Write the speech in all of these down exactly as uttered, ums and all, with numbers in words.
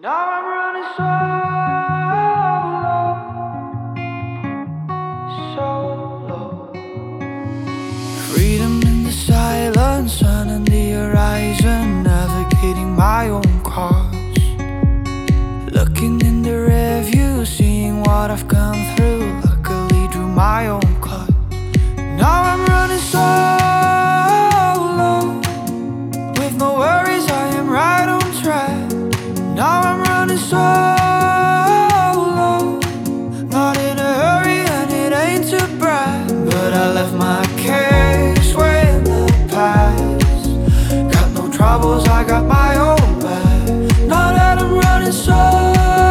Now I'm running solo, solo. Freedom in the silence, sun on the horizon, navigating my own course. Looking in the rearview, seeing what I've come through, luckily drew my own clothes. Now I'm running solo, with no worries, I am right on track. Now I'm running solo, not in a hurry and it ain't to brag, but I left my cares way in the past. Got no troubles, I got my own back. Now that I'm running solo,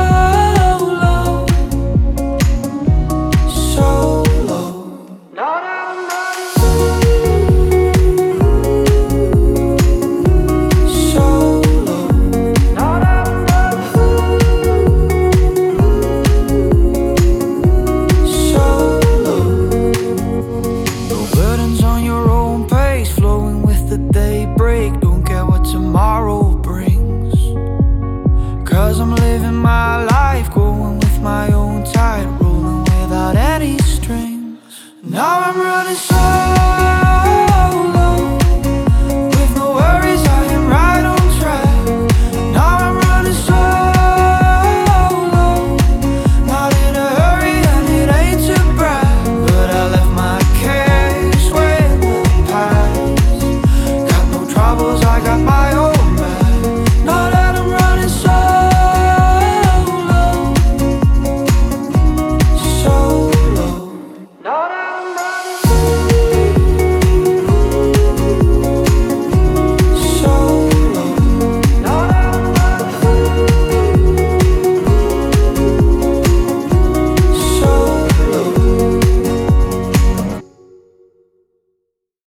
solo. Now that I'm running solo. Now that I'm running solo. No burdens on your own pace, flowing with the daybreak. Don't care what tomorrow brings, 'cause I'm living my life